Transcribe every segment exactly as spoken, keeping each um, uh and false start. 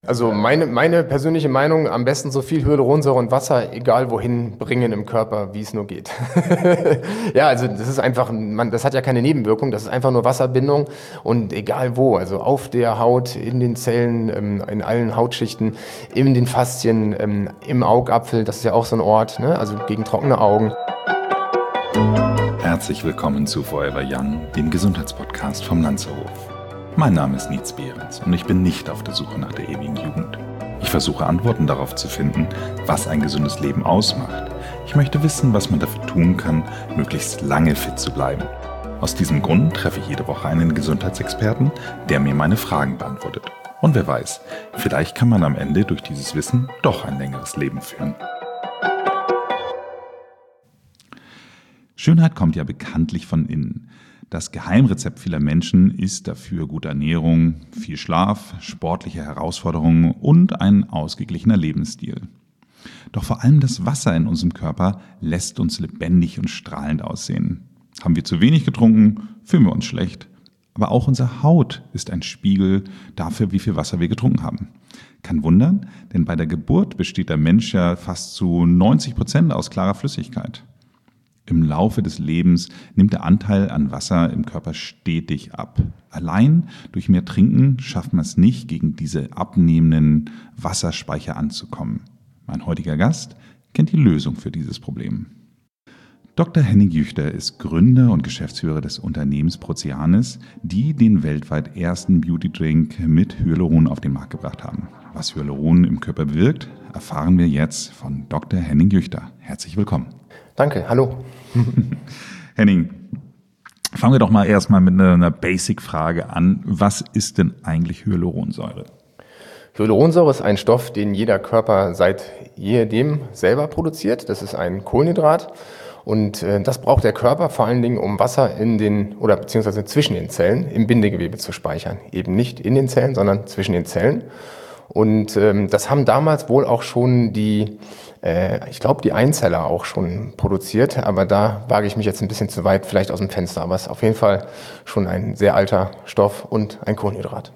Also meine, meine persönliche Meinung, am besten so viel Hyaluronsäure und Wasser, egal wohin, bringen im Körper, wie es nur geht. Ja, also das ist einfach, man, das hat ja keine Nebenwirkung, das ist einfach nur Wasserbindung und egal wo, also auf der Haut, in den Zellen, ähm, in allen Hautschichten, in den Faszien, ähm, im Augapfel, das ist ja auch so ein Ort, ne? Also gegen trockene Augen. Herzlich willkommen zu Forever Young, dem Gesundheitspodcast vom Lanzerhof. Mein Name ist Nietz Behrens und ich bin nicht auf der Suche nach der ewigen Jugend. Ich versuche Antworten darauf zu finden, was ein gesundes Leben ausmacht. Ich möchte wissen, was man dafür tun kann, möglichst lange fit zu bleiben. Aus diesem Grund treffe ich jede Woche einen Gesundheitsexperten, der mir meine Fragen beantwortet. Und wer weiß, vielleicht kann man am Ende durch dieses Wissen doch ein längeres Leben führen. Schönheit kommt ja bekanntlich von innen. Das Geheimrezept vieler Menschen ist dafür gute Ernährung, viel Schlaf, sportliche Herausforderungen und ein ausgeglichener Lebensstil. Doch vor allem das Wasser in unserem Körper lässt uns lebendig und strahlend aussehen. Haben wir zu wenig getrunken, fühlen wir uns schlecht. Aber auch unsere Haut ist ein Spiegel dafür, wie viel Wasser wir getrunken haben. Kein wundern, denn bei der Geburt besteht der Mensch ja fast zu neunzig Prozent aus klarer Flüssigkeit. Im Laufe des Lebens nimmt der Anteil an Wasser im Körper stetig ab. Allein durch mehr Trinken schafft man es nicht, gegen diese abnehmenden Wasserspeicher anzukommen. Mein heutiger Gast kennt die Lösung für dieses Problem. Doktor Henning Jüchter ist Gründer und Geschäftsführer des Unternehmens Proceanis, die den weltweit ersten Beauty-Drink mit Hyaluron auf den Markt gebracht haben. Was Hyaluron im Körper bewirkt, erfahren wir jetzt von Doktor Henning Jüchter. Herzlich willkommen. Danke, hallo. Henning, fangen wir doch mal erstmal mit einer Basic-Frage an. Was ist denn eigentlich Hyaluronsäure? Hyaluronsäure ist ein Stoff, den jeder Körper seit ehedem selber produziert. Das ist ein Kohlenhydrat und äh, das braucht der Körper vor allen Dingen, um Wasser in den oder beziehungsweise zwischen den Zellen im Bindegewebe zu speichern. Eben nicht in den Zellen, sondern zwischen den Zellen. Und ähm, das haben damals wohl auch schon die, äh, ich glaube, die Einzeller auch schon produziert. Aber da wage ich mich jetzt ein bisschen zu weit vielleicht aus dem Fenster. Aber es ist auf jeden Fall schon ein sehr alter Stoff und ein Kohlenhydrat.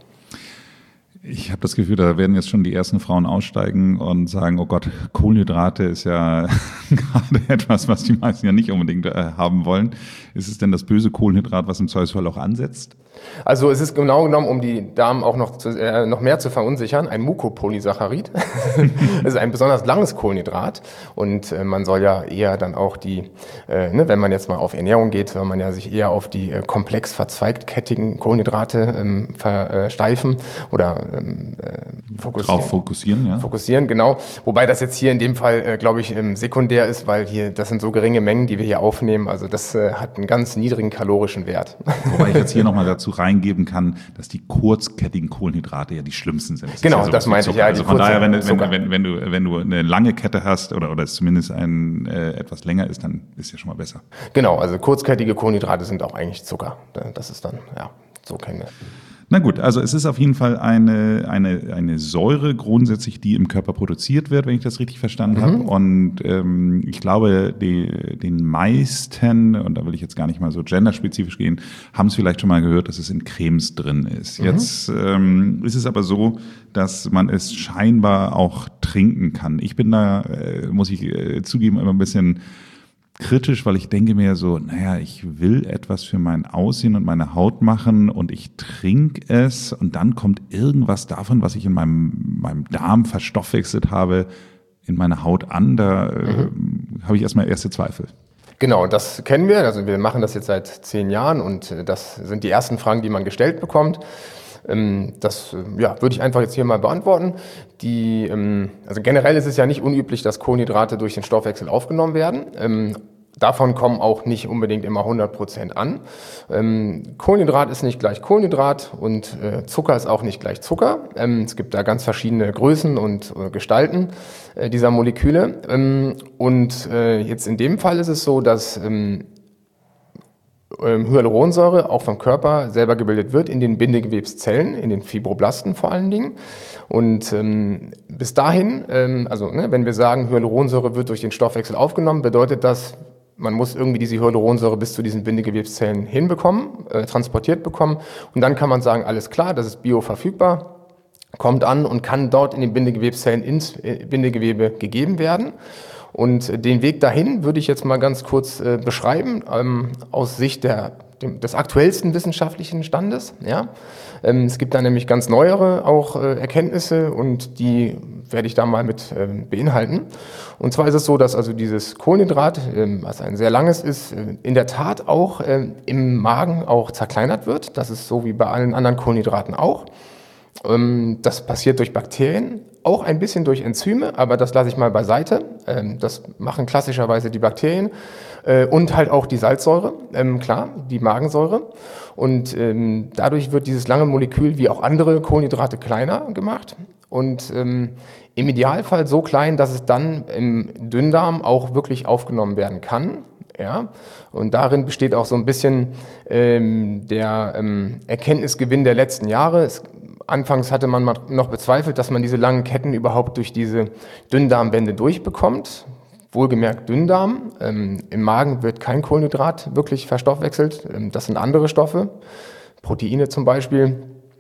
Ich habe das Gefühl, da werden jetzt schon die ersten Frauen aussteigen und sagen, oh Gott, Kohlenhydrate ist ja gerade etwas, was die meisten ja nicht unbedingt äh, haben wollen. Ist es denn das böse Kohlenhydrat, was im Zweifelsfall auch ansetzt? Also es ist genau genommen, um die Damen auch noch, zu, äh, noch mehr zu verunsichern, ein Mukopolysaccharid. Es ist ein besonders langes Kohlenhydrat und äh, man soll ja eher dann auch die, äh, ne, wenn man jetzt mal auf Ernährung geht, soll man ja sich eher auf die äh, komplex verzweigtkettigen Kohlenhydrate ähm, versteifen oder ähm, äh, fokussieren. Drauf fokussieren, ja. Fokussieren, genau. Wobei das jetzt hier in dem Fall, äh, glaube ich, ähm, sekundär ist, weil hier, das sind so geringe Mengen, die wir hier aufnehmen. Also das äh, hat einen ganz niedrigen kalorischen Wert. Wobei ich jetzt hier nochmal dazu reingeben kann, dass die kurzkettigen Kohlenhydrate ja die schlimmsten sind. Das genau, ja das meinte ich. Ja, also von daher, wenn, wenn, wenn, wenn, du, wenn du eine lange Kette hast oder, oder es zumindest ein, äh, etwas länger ist, dann ist ja schon mal besser. Genau, also kurzkettige Kohlenhydrate sind auch eigentlich Zucker. Das ist dann, ja, so kennen wir. Na gut, also es ist auf jeden Fall eine, eine, eine Säure grundsätzlich, die im Körper produziert wird, wenn ich das richtig verstanden mhm. habe. Und ähm, ich glaube, die, den meisten, und da will ich jetzt gar nicht mal so genderspezifisch gehen, haben es vielleicht schon mal gehört, dass es in Cremes drin ist. Mhm. Jetzt ähm, ist es aber so, dass man es scheinbar auch trinken kann. Ich bin da, äh, muss ich äh, zugeben, immer ein bisschen kritisch, weil ich denke mir so, naja, ich will etwas für mein Aussehen und meine Haut machen und ich trinke es und dann kommt irgendwas davon, was ich in meinem, meinem Darm verstoffwechselt habe, in meine Haut an. Da mhm. äh, habe ich erstmal erste Zweifel. Genau, das kennen wir. Also wir machen das jetzt seit zehn Jahren und das sind die ersten Fragen, die man gestellt bekommt. Das ja, würde ich einfach jetzt hier mal beantworten. Die, also generell ist es ja nicht unüblich, dass Kohlenhydrate durch den Stoffwechsel aufgenommen werden. Davon kommen auch nicht unbedingt immer hundert Prozent an. Kohlenhydrat ist nicht gleich Kohlenhydrat und Zucker ist auch nicht gleich Zucker. Es gibt da ganz verschiedene Größen und Gestalten dieser Moleküle. Und jetzt in dem Fall ist es so, dass Hyaluronsäure auch vom Körper selber gebildet wird in den Bindegewebszellen, in den Fibroblasten vor allen Dingen. Und ähm, bis dahin, ähm, also ne, wenn wir sagen, Hyaluronsäure wird durch den Stoffwechsel aufgenommen, bedeutet das, man muss irgendwie diese Hyaluronsäure bis zu diesen Bindegewebszellen hinbekommen, äh, transportiert bekommen. Und dann kann man sagen, alles klar, das ist bioverfügbar. kommt an und kann dort in den Bindegewebszellen ins Bindegewebe gegeben werden. Und den Weg dahin würde ich jetzt mal ganz kurz äh, beschreiben, ähm, aus Sicht der, dem, des aktuellsten wissenschaftlichen Standes. Ja? Ähm, es gibt da nämlich ganz neuere auch äh, Erkenntnisse und die werde ich da mal mit äh, beinhalten. Und zwar ist es so, dass also dieses Kohlenhydrat, äh, was ein sehr langes ist, äh, in der Tat auch äh, im Magen auch zerkleinert wird. Das ist so wie bei allen anderen Kohlenhydraten auch. Ähm, das passiert durch Bakterien, auch ein bisschen durch Enzyme, aber das lasse ich mal beiseite. Ähm, das machen klassischerweise die Bakterien äh, und halt auch die Salzsäure, ähm, klar, die Magensäure. Und ähm, dadurch wird dieses lange Molekül wie auch andere Kohlenhydrate kleiner gemacht und ähm, im Idealfall so klein, dass es dann im Dünndarm auch wirklich aufgenommen werden kann. Ja, und darin besteht auch so ein bisschen ähm, der ähm, Erkenntnisgewinn der letzten Jahre. Es, Anfangs hatte man noch bezweifelt, dass man diese langen Ketten überhaupt durch diese Dünndarmwände durchbekommt. Wohlgemerkt Dünndarm. Ähm, Im Magen wird kein Kohlenhydrat wirklich verstoffwechselt. Ähm, das sind andere Stoffe, Proteine zum Beispiel.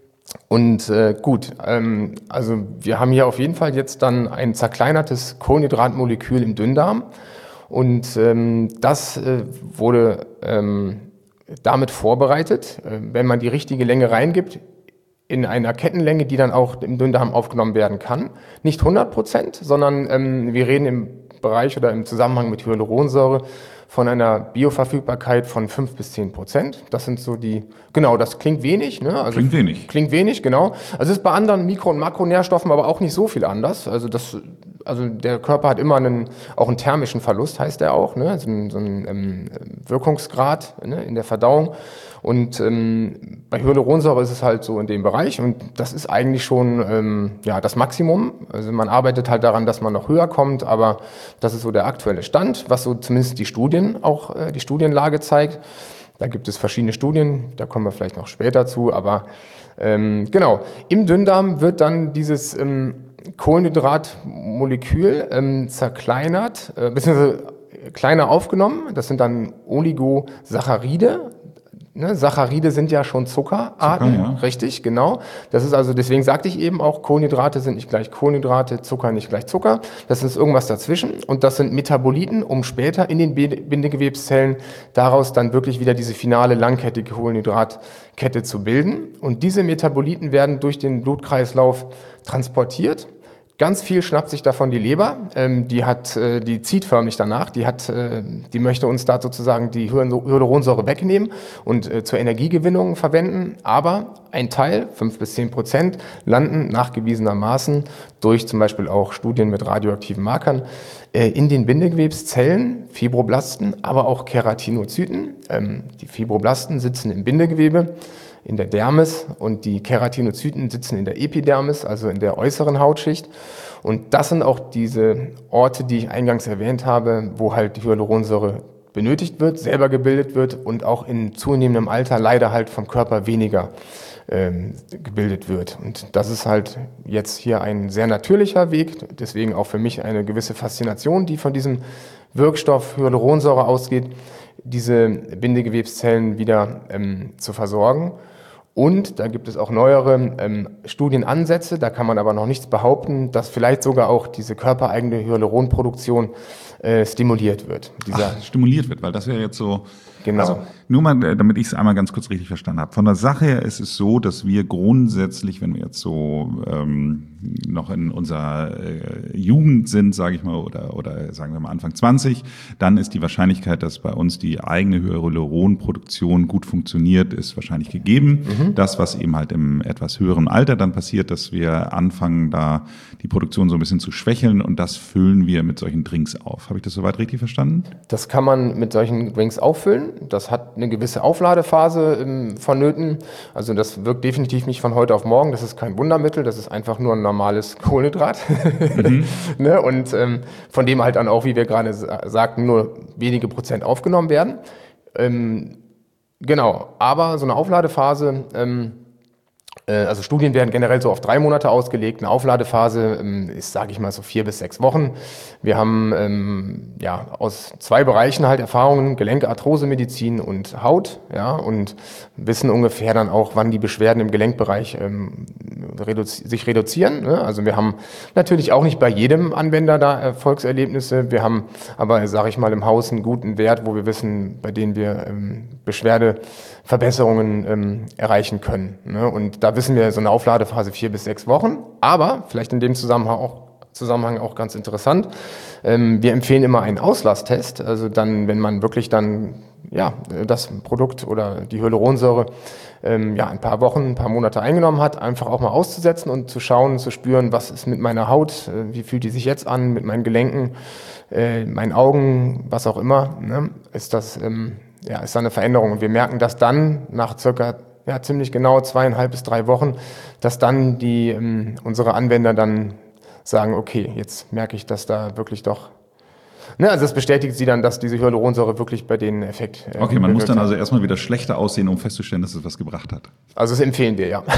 Und äh, gut, ähm, also wir haben hier auf jeden Fall jetzt dann ein zerkleinertes Kohlenhydratmolekül im Dünndarm. Und ähm, das äh, wurde ähm, damit vorbereitet, äh, wenn man die richtige Länge reingibt, in einer Kettenlänge, die dann auch im Dünndarm aufgenommen werden kann. Nicht hundert Prozent, sondern ähm, wir reden im Bereich oder im Zusammenhang mit Hyaluronsäure von einer Bioverfügbarkeit von fünf bis zehn Prozent. Das sind so die, genau, das klingt wenig. Ne? Also klingt wenig. Klingt wenig, genau. Also es ist bei anderen Mikro- und Makronährstoffen aber auch nicht so viel anders. Also das, also der Körper hat immer einen, auch einen thermischen Verlust, heißt der auch, ne? So ein, so ein ähm, Wirkungsgrad, ne? In der Verdauung. Und ähm, bei Hyaluronsäure ist es halt so in dem Bereich und das ist eigentlich schon ähm, ja, das Maximum. Also man arbeitet halt daran, dass man noch höher kommt, aber das ist so der aktuelle Stand, was so zumindest die Studien auch, äh, die Studienlage zeigt. Da gibt es verschiedene Studien, da kommen wir vielleicht noch später zu, aber ähm, genau, im Dünndarm wird dann dieses ähm, Kohlenhydratmolekül ähm, zerkleinert, äh, beziehungsweise kleiner aufgenommen. Das sind dann Oligosaccharide. Ne, Saccharide sind ja schon Zuckerarten, Zucker, ja. Richtig, genau. Das ist also, deswegen sagte ich eben auch, Kohlenhydrate sind nicht gleich Kohlenhydrate, Zucker nicht gleich Zucker. Das ist irgendwas dazwischen und das sind Metaboliten, um später in den Bindegewebszellen daraus dann wirklich wieder diese finale langkettige Kohlenhydratkette zu bilden. Und diese Metaboliten werden durch den Blutkreislauf transportiert. Ganz viel schnappt sich davon die Leber, ähm, die hat, äh, die zieht förmlich danach, die hat, äh, die möchte uns da sozusagen die Hyaluronsäure wegnehmen und äh, zur Energiegewinnung verwenden, aber ein Teil, fünf bis zehn Prozent, landen nachgewiesenermaßen durch zum Beispiel auch Studien mit radioaktiven Markern äh, in den Bindegewebszellen, Fibroblasten, aber auch Keratinozyten. Ähm, die Fibroblasten sitzen im Bindegewebe, in der Dermis und die Keratinozyten sitzen in der Epidermis, also in der äußeren Hautschicht. Und das sind auch diese Orte, die ich eingangs erwähnt habe, wo halt die Hyaluronsäure benötigt wird, selber gebildet wird und auch in zunehmendem Alter leider halt vom Körper weniger ähm, gebildet wird. Und das ist halt jetzt hier ein sehr natürlicher Weg, deswegen auch für mich eine gewisse Faszination, die von diesem Wirkstoff Hyaluronsäure ausgeht, diese Bindegewebszellen wieder ähm, zu versorgen. Und da gibt es auch neuere ähm, Studienansätze, da kann man aber noch nichts behaupten, dass vielleicht sogar auch diese körpereigene Hyaluronproduktion äh, stimuliert wird. Dieser Ach, stimuliert wird, weil das wäre jetzt so... Genau. Also, nur mal, damit ich es einmal ganz kurz richtig verstanden habe. Von der Sache her ist es so, dass wir grundsätzlich, wenn wir jetzt so ähm, noch in unserer äh, Jugend sind, sage ich mal, oder, oder sagen wir mal Anfang zwanzig, dann ist die Wahrscheinlichkeit, dass bei uns die eigene Hyaluronproduktion gut funktioniert, ist wahrscheinlich gegeben. Mhm. Das, was eben halt im etwas höheren Alter dann passiert, dass wir anfangen, da die Produktion so ein bisschen zu schwächeln und das füllen wir mit solchen Drinks auf. Habe ich das soweit richtig verstanden? Das kann man mit solchen Drinks auffüllen. Das hat eine gewisse Aufladephase ähm, vonnöten. Also das wirkt definitiv nicht von heute auf morgen. Das ist kein Wundermittel. Das ist einfach nur ein normales Kohlenhydrat. Mhm. Ne? Und ähm, von dem halt dann auch, wie wir gerade sagten, nur wenige Prozent aufgenommen werden. Ähm, genau. Aber so eine Aufladephase ähm, Also Studien werden generell so auf drei Monate ausgelegt. Eine Aufladephase ähm, ist, sage ich mal, so vier bis sechs Wochen. Wir haben ähm, ja aus zwei Bereichen halt Erfahrungen, Gelenke, Arthrosemedizin und Haut, ja, und wissen ungefähr dann auch, wann die Beschwerden im Gelenkbereich ähm, reduzi- sich reduzieren. Ne? Also wir haben natürlich auch nicht bei jedem Anwender da Erfolgserlebnisse. Wir haben aber, sage ich mal, im Haus einen guten Wert, wo wir wissen, bei denen wir ähm, Beschwerdeverbesserungen ähm, erreichen können. Ne? Und da wissen wir so eine Aufladephase vier bis sechs Wochen. Aber vielleicht in dem Zusammenhang auch, Zusammenhang auch ganz interessant. Ähm, wir empfehlen immer einen Auslasstest. Also dann, wenn man wirklich dann ja das Produkt oder die Hyaluronsäure ähm, ja ein paar Wochen, ein paar Monate eingenommen hat, einfach auch mal auszusetzen und zu schauen, zu spüren, was ist mit meiner Haut, äh, wie fühlt die sich jetzt an, mit meinen Gelenken, äh, meinen Augen, was auch immer. Ne? Ist das ähm, ja ist da eine Veränderung? Und wir merken, dass dann nach circa ja, ziemlich genau zweieinhalb bis drei Wochen, dass dann die ähm, unsere Anwender dann sagen, okay, jetzt merke ich, dass da wirklich doch, ne, also das bestätigt sie dann, dass diese Hyaluronsäure wirklich bei denen Effekt äh, Okay, man muss dann also erstmal wieder schlechter aussehen, um festzustellen, dass es was gebracht hat. Also das empfehlen wir, ja.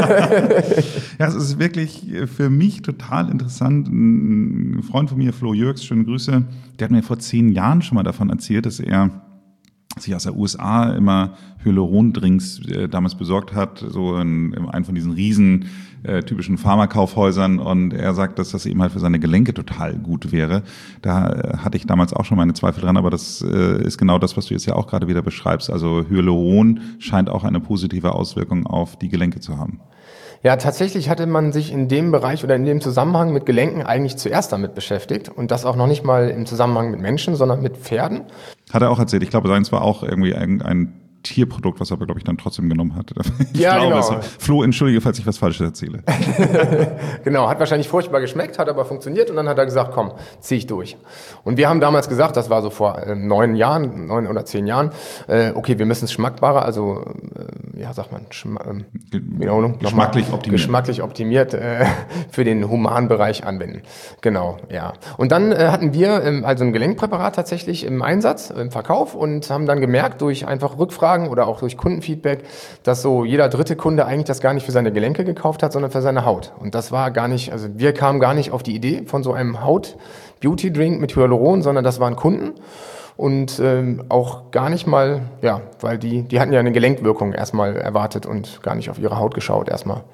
Ja, es ist wirklich für mich total interessant. Ein Freund von mir, Flo Jürgs, schöne Grüße, der hat mir vor zehn Jahren schon mal davon erzählt, dass er sich aus der U S A immer Hyaluron-Drinks äh, damals besorgt hat, so in, in einem von diesen riesen äh, typischen Pharmakaufhäusern, und er sagt, dass das eben halt für seine Gelenke total gut wäre. Da äh, hatte ich damals auch schon meine Zweifel dran, aber das äh, ist genau das, was du jetzt ja auch gerade wieder beschreibst. Also Hyaluron scheint auch eine positive Auswirkung auf die Gelenke zu haben. Ja, tatsächlich hatte man sich in dem Bereich oder in dem Zusammenhang mit Gelenken eigentlich zuerst damit beschäftigt, und das auch noch nicht mal im Zusammenhang mit Menschen, sondern mit Pferden. Hat er auch erzählt. Ich glaube, seins war auch irgendwie ein, ein Tierprodukt, was er aber, glaube ich, dann trotzdem genommen hat. Ich ja, glaube, genau. Es, Flo, entschuldige, falls ich was Falsches erzähle. Genau, hat wahrscheinlich furchtbar geschmeckt, hat aber funktioniert, und dann hat er gesagt, komm, zieh ich durch. Und wir haben damals gesagt, das war so vor äh, neun Jahren, neun oder zehn Jahren, äh, okay, wir müssen es schmackbarer, also, äh, ja, sagt man, Schma äh, Wiederholung, geschmacklich nochmal, optimiert. Geschmacklich optimiert äh, für den Humanbereich anwenden. Genau, ja. Und dann äh, hatten wir ähm, also ein Gelenkpräparat tatsächlich im Einsatz, im Verkauf, und haben dann gemerkt, durch einfach Rückfragen oder auch durch Kundenfeedback, dass so jeder dritte Kunde eigentlich das gar nicht für seine Gelenke gekauft hat, sondern für seine Haut. Und das war gar nicht, also wir kamen gar nicht auf die Idee von so einem Haut-Beauty-Drink mit Hyaluron, sondern das waren Kunden. Und ähm, auch gar nicht mal, ja, weil die, die hatten ja eine Gelenkwirkung erstmal erwartet und gar nicht auf ihre Haut geschaut erstmal.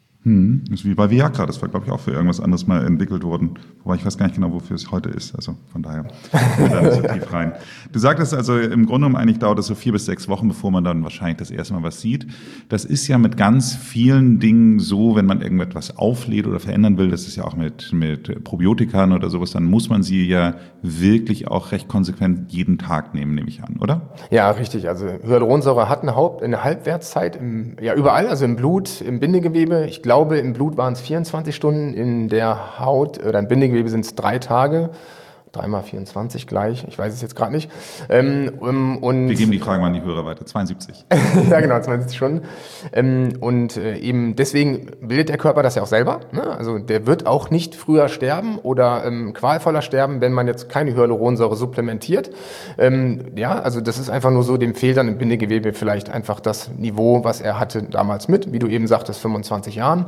Hm, das ist wie bei Viagra, das war, glaube ich, auch für irgendwas anderes mal entwickelt worden, wobei ich weiß gar nicht genau, wofür es heute ist, also von daher, wir da nicht so tief rein. Du sagtest also, im Grunde genommen eigentlich dauert es so vier bis sechs Wochen, bevor man dann wahrscheinlich das erste Mal was sieht. Das ist ja mit ganz vielen Dingen so, wenn man irgendetwas auflädt oder verändern will, das ist ja auch mit, mit Probiotikern oder sowas, dann muss man sie ja wirklich auch recht konsequent jeden Tag nehmen, nehme ich an, oder? Ja, richtig, also Hyaluronsäure hat eine, Haupt-, eine Halbwertszeit, im, ja überall, also im Blut, im Bindegewebe. Ich Ich glaube, im Blut waren es vierundzwanzig Stunden, in der Haut oder im Bindegewebe sind es drei Tage. Dreimal vierundzwanzig gleich, ich weiß es jetzt gerade nicht. Ähm, und Wir geben die Fragen mal an die Hörer weiter, zweiundsiebzig. Ja, genau, zweiundsiebzig Stunden. Ähm, und äh, eben deswegen bildet der Körper das ja auch selber. Ne? Also der wird auch nicht früher sterben oder ähm, qualvoller sterben, wenn man jetzt keine Hyaluronsäure supplementiert. Ähm, ja, also das ist einfach nur so, dem fehlt dann im Bindegewebe vielleicht einfach das Niveau, was er hatte damals mit, wie du eben sagtest, fünfundzwanzig Jahren.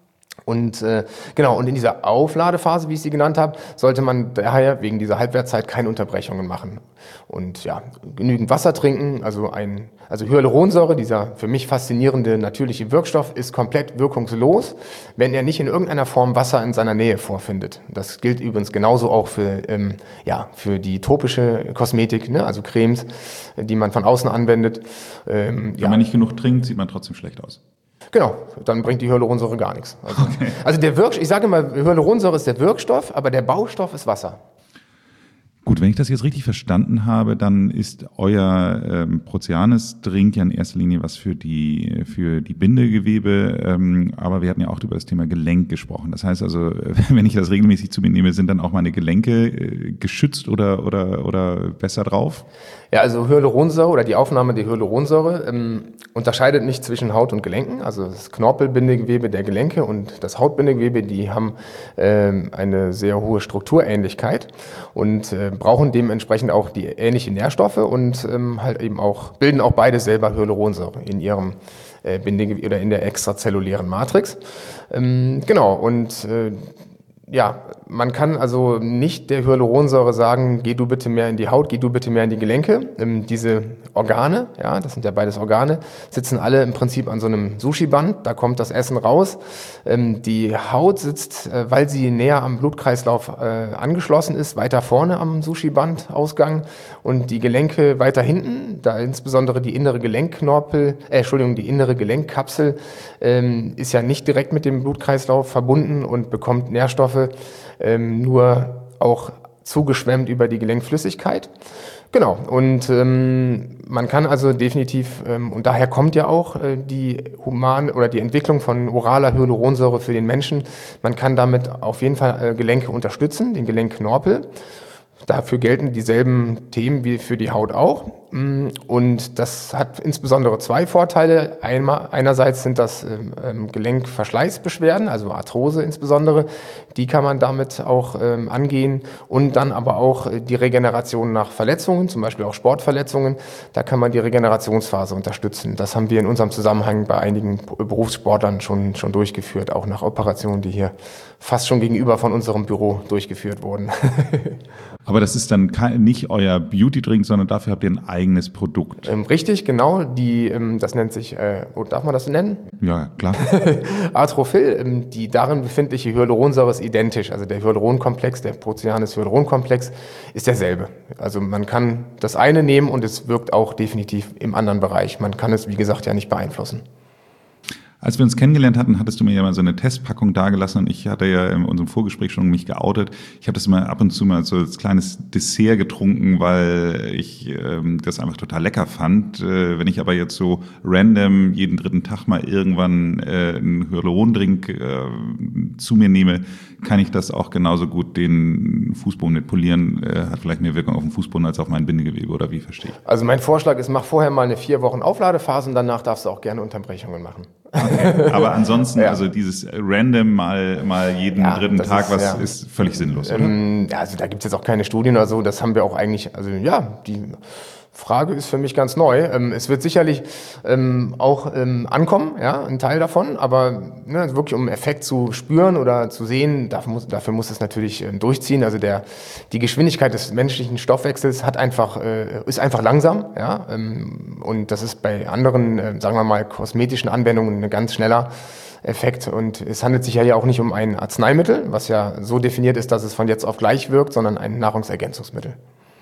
Und äh, genau, und in dieser Aufladephase, wie ich sie genannt habe, sollte man daher wegen dieser Halbwertszeit keine Unterbrechungen machen. Und ja, genügend Wasser trinken, also ein, also Hyaluronsäure, dieser für mich faszinierende natürliche Wirkstoff, ist komplett wirkungslos, wenn er nicht in irgendeiner Form Wasser in seiner Nähe vorfindet. Das gilt übrigens genauso auch für, ähm, ja, für die topische Kosmetik, ne? Also Cremes, die man von außen anwendet. Ähm, wenn ja. man nicht genug trinkt, sieht man trotzdem schlecht aus. Genau, dann bringt die Hyaluronsäure gar nichts. Also, okay. also der Wirk, ich sage immer, Hyaluronsäure ist der Wirkstoff, aber der Baustoff ist Wasser. Gut, wenn ich das jetzt richtig verstanden habe, dann ist euer ähm, Proceanes-Drink ja in erster Linie was für die für die Bindegewebe, ähm, aber wir hatten ja auch über das Thema Gelenk gesprochen. Das heißt also, wenn ich das regelmäßig zu mir nehme, sind dann auch meine Gelenke äh, geschützt oder oder oder besser drauf? Ja, also Hyaluronsäure oder die Aufnahme der Hyaluronsäure ähm, unterscheidet nicht zwischen Haut und Gelenken. Also das Knorpelbindegewebe der Gelenke und das Hautbindegewebe, die haben ähm, eine sehr hohe Strukturähnlichkeit und äh, brauchen dementsprechend auch die ähnlichen Nährstoffe und ähm, halt eben auch bilden auch beide selber Hyaluronsäure in ihrem äh, Bindegewebe oder in der extrazellulären Matrix. Ähm, genau, und äh, ja, man kann also nicht der Hyaluronsäure sagen, geh du bitte mehr in die Haut, geh du bitte mehr in die Gelenke. Ähm, diese Organe, ja, das sind ja beides Organe, sitzen alle im Prinzip an so einem Sushi-Band, da kommt das Essen raus. Ähm, die Haut sitzt, äh, weil sie näher am Blutkreislauf äh, angeschlossen ist, weiter vorne am Sushi-Band-Ausgang und die Gelenke weiter hinten, da insbesondere die innere Gelenkknorpel, äh, Entschuldigung, die innere Gelenkkapsel ähm, ist ja nicht direkt mit dem Blutkreislauf verbunden und bekommt Nährstoffe ähm, nur auch zugeschwemmt über die Gelenkflüssigkeit. Genau, und ähm, man kann also definitiv, ähm, und daher kommt ja auch äh, die human oder die Entwicklung von oraler Hyaluronsäure für den Menschen. Man kann damit auf jeden Fall äh, Gelenke unterstützen, den Gelenkknorpel. Dafür gelten dieselben Themen wie für die Haut auch. Und das hat insbesondere zwei Vorteile. Einmal, einerseits sind das ähm, Gelenkverschleißbeschwerden, also Arthrose insbesondere. Die kann man damit auch ähm, angehen. Und dann aber auch die Regeneration nach Verletzungen, zum Beispiel auch Sportverletzungen. Da kann man die Regenerationsphase unterstützen. Das haben wir in unserem Zusammenhang bei einigen Berufssportlern schon, schon durchgeführt, auch nach Operationen, die hier fast schon gegenüber von unserem Büro durchgeführt wurden. Aber das ist dann kein, nicht euer Beauty-Drink, sondern dafür habt ihr ein eigenes Produkt. Ähm, richtig, genau. Die, ähm, das nennt sich, äh, oh, darf man das so nennen? Ja, klar. Arthrophil, ähm, die darin befindliche Hyaluronsäure ist identisch. Also der Hyaluronkomplex, der Proceanis Hyaluronkomplex ist derselbe. Also man kann das eine nehmen und es wirkt auch definitiv im anderen Bereich. Man kann es, wie gesagt, ja nicht beeinflussen. Als wir uns kennengelernt hatten, hattest du mir ja mal so eine Testpackung dagelassen und ich hatte ja in unserem Vorgespräch schon mich geoutet. Ich habe das mal ab und zu mal so als kleines Dessert getrunken, weil ich ähm, das einfach total lecker fand. Äh, wenn ich aber jetzt so random jeden dritten Tag mal irgendwann äh, einen Hyalurondrink äh, zu mir nehme, kann ich das auch genauso gut den Fußboden mit polieren. Äh, hat vielleicht mehr Wirkung auf den Fußboden als auf mein Bindegewebe, oder wie verstehe ich? Also mein Vorschlag ist, mach vorher mal eine vier Wochen Aufladephase und danach darfst du auch gerne Unterbrechungen machen. Okay. Aber ansonsten, ja. also dieses random mal, mal jeden ja, dritten Tag, ist, was ja. ist völlig sinnlos, oder? Ähm, ja, also da gibt es jetzt auch keine Studien oder so, das haben wir auch eigentlich, also ja, die Frage ist für mich ganz neu. Ähm, es wird sicherlich ähm, auch ähm, ankommen, ja, ein Teil davon, aber ne, wirklich um einen Effekt zu spüren oder zu sehen, dafür muss, dafür muss es natürlich ähm, durchziehen. Also der, die Geschwindigkeit des menschlichen Stoffwechsels hat einfach, äh, ist einfach langsam, ja, ähm, und das ist bei anderen, äh, sagen wir mal, kosmetischen Anwendungen ein ganz schneller Effekt. Und es handelt sich ja ja auch nicht um ein Arzneimittel, was ja so definiert ist, dass es von jetzt auf gleich wirkt, sondern ein Nahrungsergänzungsmittel.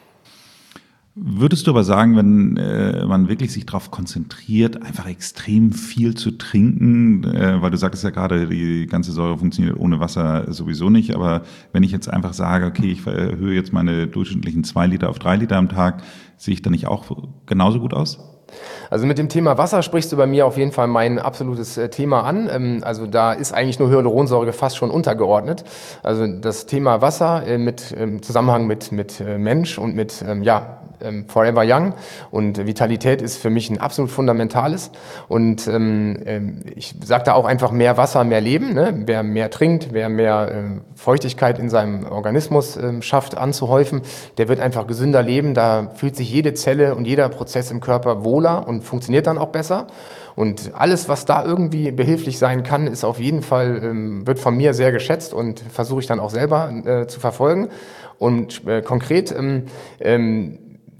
Würdest du aber sagen, wenn äh, man wirklich sich darauf konzentriert, einfach extrem viel zu trinken, äh, weil du sagtest ja gerade, die ganze Säure funktioniert ohne Wasser sowieso nicht, aber wenn ich jetzt einfach sage, okay, ich erhöhe jetzt meine durchschnittlichen zwei Liter auf drei Liter am Tag, sehe ich dann nicht auch genauso gut aus? Also mit dem Thema Wasser sprichst du bei mir auf jeden Fall mein absolutes Thema an. Also da ist eigentlich nur Hyaluronsäure fast schon untergeordnet. Also das Thema Wasser mit, im Zusammenhang mit, mit Mensch und mit, ja, Forever Young und Vitalität ist für mich ein absolut fundamentales. Und ähm, ich sage da auch einfach mehr Wasser, mehr Leben. Ne? Wer mehr trinkt, wer mehr äh, Feuchtigkeit in seinem Organismus äh, schafft anzuhäufen, der wird einfach gesünder leben. Da fühlt sich jede Zelle und jeder Prozess im Körper wohler und funktioniert dann auch besser. Und alles, was da irgendwie behilflich sein kann, ist auf jeden Fall, ähm, wird von mir sehr geschätzt und versuche ich dann auch selber äh, zu verfolgen. Und äh, konkret, ähm, ähm,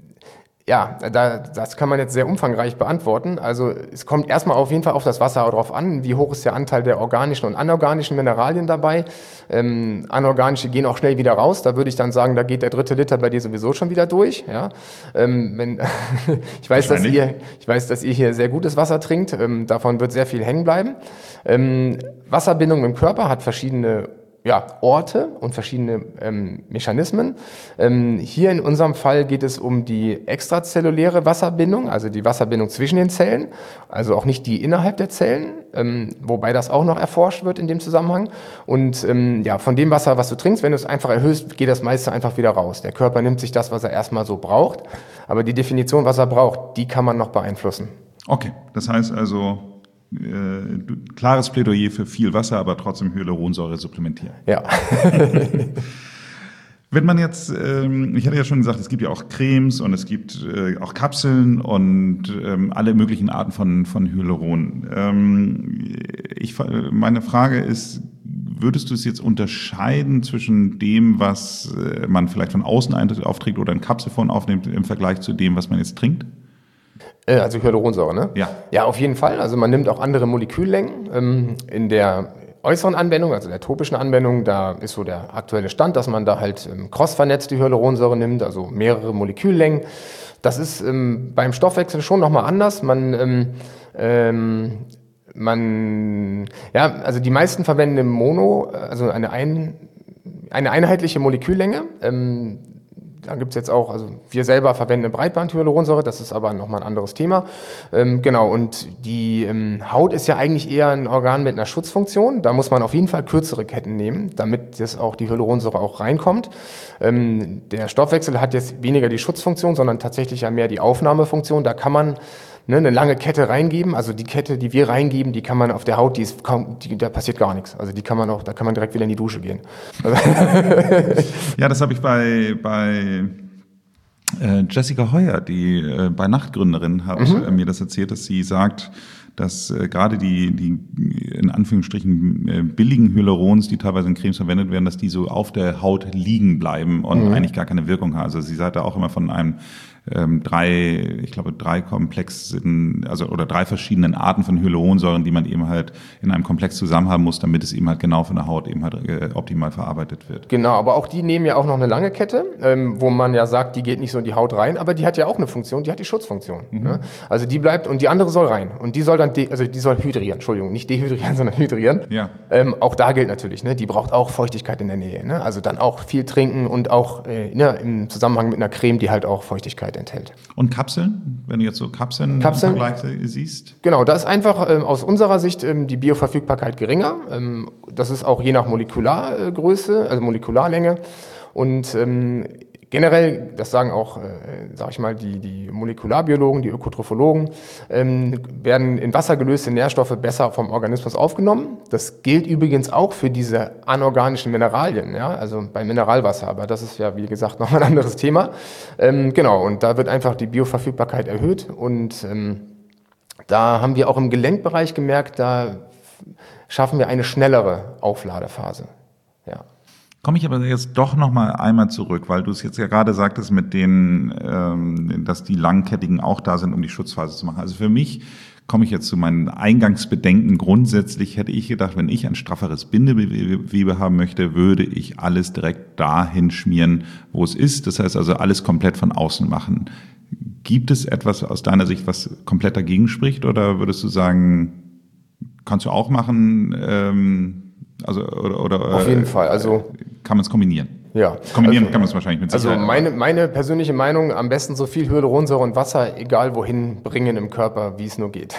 ja, da, das kann man jetzt sehr umfangreich beantworten. Also es kommt erstmal auf jeden Fall auf das Wasser drauf an, wie hoch ist der Anteil der organischen und anorganischen Mineralien dabei. Ähm, anorganische gehen auch schnell wieder raus. Da würde ich dann sagen, da geht der dritte Liter bei dir sowieso schon wieder durch. Ja, ähm, wenn, ich weiß, dass ihr, ich weiß, dass ihr hier sehr gutes Wasser trinkt. Ähm, davon wird sehr viel hängen bleiben. Ähm, Wasserbindung im Körper hat verschiedene ja, Orte und verschiedene ähm, Mechanismen. Ähm, hier in unserem Fall geht es um die extrazelluläre Wasserbindung, also die Wasserbindung zwischen den Zellen, also auch nicht die innerhalb der Zellen, ähm, wobei das auch noch erforscht wird in dem Zusammenhang. Und ähm, ja, von dem Wasser, was du trinkst, wenn du es einfach erhöhst, geht das meiste einfach wieder raus. Der Körper nimmt sich das, was er erstmal so braucht, aber die Definition, was er braucht, die kann man noch beeinflussen. Okay, das heißt also, Äh, klares Plädoyer für viel Wasser, aber trotzdem Hyaluronsäure supplementieren. Ja. Wenn man jetzt, ähm, ich hatte ja schon gesagt, es gibt ja auch Cremes und es gibt äh, auch Kapseln und ähm, alle möglichen Arten von, von Hyaluron. Ähm, ich, meine Frage ist, würdest du es jetzt unterscheiden zwischen dem, was äh, man vielleicht von außen aufträgt oder in Kapselform aufnimmt, im Vergleich zu dem, was man jetzt trinkt? Äh, also Hyaluronsäure, ne? Ja. Ja, auf jeden Fall. Also man nimmt auch andere Moleküllängen. Ähm, in der äußeren Anwendung, also der topischen Anwendung, da ist so der aktuelle Stand, dass man da halt ähm, cross-vernetzte Hyaluronsäure nimmt, also mehrere Moleküllängen. Das ist ähm, beim Stoffwechsel schon nochmal anders. Man, ähm, ähm, man, ja, also die meisten verwenden im Mono, also eine, ein, eine einheitliche Moleküllänge. Ähm, Da gibt es jetzt auch, also wir selber verwenden eine Breitband-Hyaluronsäure, das ist aber nochmal ein anderes Thema. Ähm, genau, und die ähm, Haut ist ja eigentlich eher ein Organ mit einer Schutzfunktion. Da muss man auf jeden Fall kürzere Ketten nehmen, damit das auch die Hyaluronsäure auch reinkommt. Ähm, der Stoffwechsel hat jetzt weniger die Schutzfunktion, sondern tatsächlich ja mehr die Aufnahmefunktion. Da kann man ne, eine lange Kette reingeben. Also die Kette, die wir reingeben, die kann man auf der Haut, die ist kaum, die, da passiert gar nichts. Also die kann man auch, da kann man direkt wieder in die Dusche gehen. Also ja, das habe ich bei, bei äh, Jessica Heuer, die äh, bei Nachtgründerin, hat mhm. äh, mir das erzählt, dass sie sagt, dass äh, gerade die, die in Anführungsstrichen äh, billigen Hyalurons, die teilweise in Cremes verwendet werden, dass die so auf der Haut liegen bleiben und mhm. eigentlich gar keine Wirkung haben. Also sie sagt da auch immer von einem ähm, drei, ich glaube drei komplexen, also oder drei verschiedenen Arten von Hyaluronsäuren, die man eben halt in einem Komplex zusammen haben muss, damit es eben halt genau von der Haut eben halt äh, optimal verarbeitet wird. Genau, aber auch die nehmen ja auch noch eine lange Kette, ähm, wo man ja sagt, die geht nicht so in die Haut rein, aber die hat ja auch eine Funktion, die hat die Schutzfunktion. Mhm. Ne? Also die bleibt und die andere soll rein und die soll dann, de- also die soll hydrieren, Entschuldigung, nicht dehydrieren, sondern hydrieren. Ja. Ähm, auch da gilt natürlich, ne, die braucht auch Feuchtigkeit in der Nähe, ne? Also dann auch viel trinken und auch äh, ne, im Zusammenhang mit einer Creme, die halt auch Feuchtigkeit enthält. Und Kapseln, wenn du jetzt so Kapseln, Kapseln im Vergleich siehst? Genau, da ist einfach ähm, aus unserer Sicht ähm, die Bioverfügbarkeit geringer. Ähm, das ist auch je nach Molekulargröße, also Molekularlänge. Und ähm, generell, das sagen auch, äh, sag ich mal, die, die Molekularbiologen, die Ökotrophologen, ähm, werden in Wasser gelöste Nährstoffe besser vom Organismus aufgenommen. Das gilt übrigens auch für diese anorganischen Mineralien, ja, also bei Mineralwasser, aber das ist ja, wie gesagt, nochmal ein anderes Thema. Ähm, genau, und da wird einfach die Bioverfügbarkeit erhöht und ähm, da haben wir auch im Gelenkbereich gemerkt, da schaffen wir eine schnellere Aufladephase, ja. Komme ich aber jetzt doch noch mal einmal zurück, weil du es jetzt ja gerade sagtest mit denen, ähm, dass die Langkettigen auch da sind, um die Schutzphase zu machen. Also für mich komme ich jetzt zu meinen Eingangsbedenken. Grundsätzlich hätte ich gedacht, wenn ich ein strafferes Bindegewebe haben möchte, würde ich alles direkt dahin schmieren, wo es ist. Das heißt also alles komplett von außen machen. Gibt es etwas aus deiner Sicht, was komplett dagegen spricht? Oder würdest du sagen, kannst du auch machen? Ähm, also oder, oder auf jeden Fall. Also kann man es kombinieren? Ja. Kombinieren also, kann man es wahrscheinlich mit Sicherheit. Also meine, meine persönliche Meinung, am besten so viel Hyaluronsäure und Wasser, egal wohin, bringen im Körper, wie es nur geht.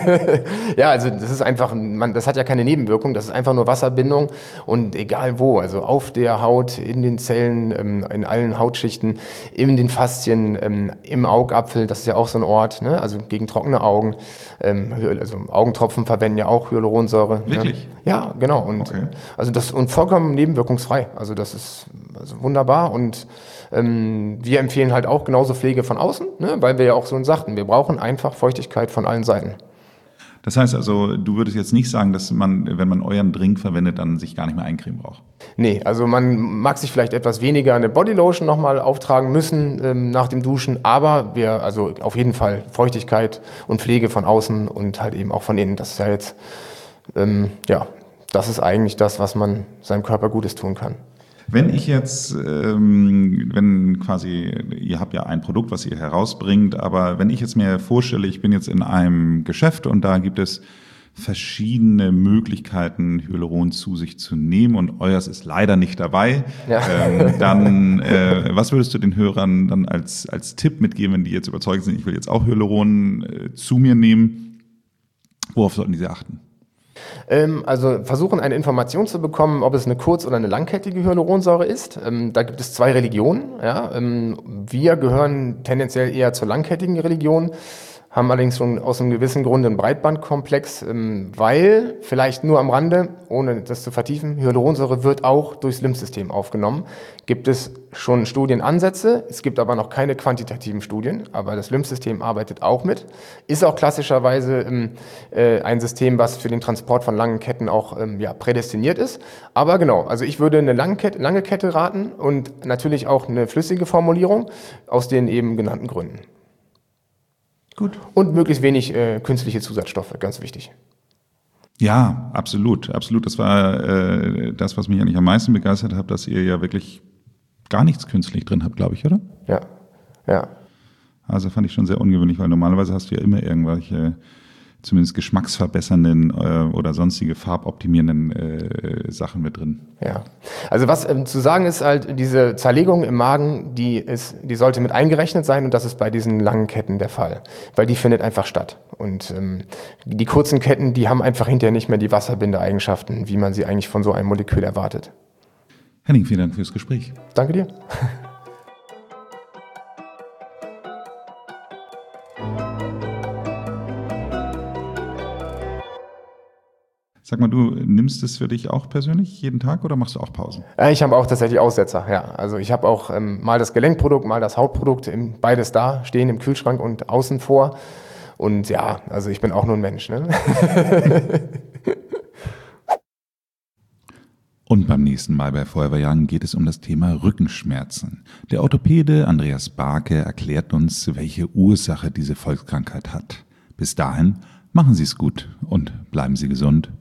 Ja, also das ist einfach, man, das hat ja keine Nebenwirkung, das ist einfach nur Wasserbindung und egal wo, also auf der Haut, in den Zellen, in allen Hautschichten, in den Faszien, im Augapfel, das ist ja auch so ein Ort, ne? Also gegen trockene Augen, also Augentropfen verwenden ja auch Hyaluronsäure. Wirklich? Ne? Ja, genau. Und okay. also das und vollkommen nebenwirkungsfrei. Also das ist also wunderbar und ähm, wir empfehlen halt auch genauso Pflege von außen, ne? Weil wir ja auch so sagten, wir brauchen einfach Feuchtigkeit von allen Seiten. Das heißt also, du würdest jetzt nicht sagen, dass man, wenn man euren Drink verwendet, dann sich gar nicht mehr eincremen braucht? Nee, also man mag sich vielleicht etwas weniger eine Bodylotion nochmal auftragen müssen ähm, nach dem Duschen, aber wir, also auf jeden Fall Feuchtigkeit und Pflege von außen und halt eben auch von innen. Das ist ja jetzt, ähm, ja, das ist eigentlich das, was man seinem Körper Gutes tun kann. Wenn ich jetzt, ähm, wenn quasi, ihr habt ja ein Produkt, was ihr herausbringt, aber wenn ich jetzt mir vorstelle, ich bin jetzt in einem Geschäft und da gibt es verschiedene Möglichkeiten, Hyaluron zu sich zu nehmen und euers ist leider nicht dabei, ja. ähm, dann äh, was würdest du den Hörern dann als, als Tipp mitgeben, wenn die jetzt überzeugt sind, ich will jetzt auch Hyaluron äh, zu mir nehmen? Worauf sollten diese achten? Also versuchen, eine Information zu bekommen, ob es eine kurz- oder eine langkettige Hyaluronsäure ist. Da gibt es zwei Religionen. Ja. Wir gehören tendenziell eher zur langkettigen Religion. haben allerdings schon aus einem gewissen Grund einen Breitbandkomplex, weil, vielleicht nur am Rande, ohne das zu vertiefen, Hyaluronsäure wird auch durchs Lymphsystem aufgenommen. Gibt es schon Studienansätze, es gibt aber noch keine quantitativen Studien, aber das Lymphsystem arbeitet auch mit. Ist auch klassischerweise ein System, was für den Transport von langen Ketten auch ja, prädestiniert ist. Aber genau, also ich würde eine lange Kette, lange Kette raten und natürlich auch eine flüssige Formulierung aus den eben genannten Gründen. Gut. Und möglichst wenig äh, künstliche Zusatzstoffe, ganz wichtig. Ja, absolut, absolut. Das war äh, das, was mich eigentlich am meisten begeistert hat, dass ihr ja wirklich gar nichts künstlich drin habt, glaube ich, oder? Ja, ja. Also fand ich schon sehr ungewöhnlich, weil normalerweise hast du ja immer irgendwelche zumindest geschmacksverbessernden äh, oder sonstige farboptimierenden äh, Sachen mit drin. Ja, also was ähm, zu sagen ist halt, diese Zerlegung im Magen, die ist, die sollte mit eingerechnet sein und das ist bei diesen langen Ketten der Fall, weil die findet einfach statt. Und ähm, die kurzen Ketten, die haben einfach hinterher nicht mehr die Wasserbindeeigenschaften, wie man sie eigentlich von so einem Molekül erwartet. Henning, vielen Dank fürs Gespräch. Danke dir. Sag mal, du nimmst es für dich auch persönlich jeden Tag oder machst du auch Pausen? Ich habe auch tatsächlich Aussetzer, ja. Also ich habe auch ähm, mal das Gelenkprodukt, mal das Hautprodukt, im, beides da, stehen im Kühlschrank und außen vor. Und ja, also ich bin auch nur ein Mensch, ne? Und beim nächsten Mal bei Forever Young geht es um das Thema Rückenschmerzen. Der Orthopäde Andreas Barke erklärt uns, welche Ursache diese Volkskrankheit hat. Bis dahin, machen Sie es gut und bleiben Sie gesund.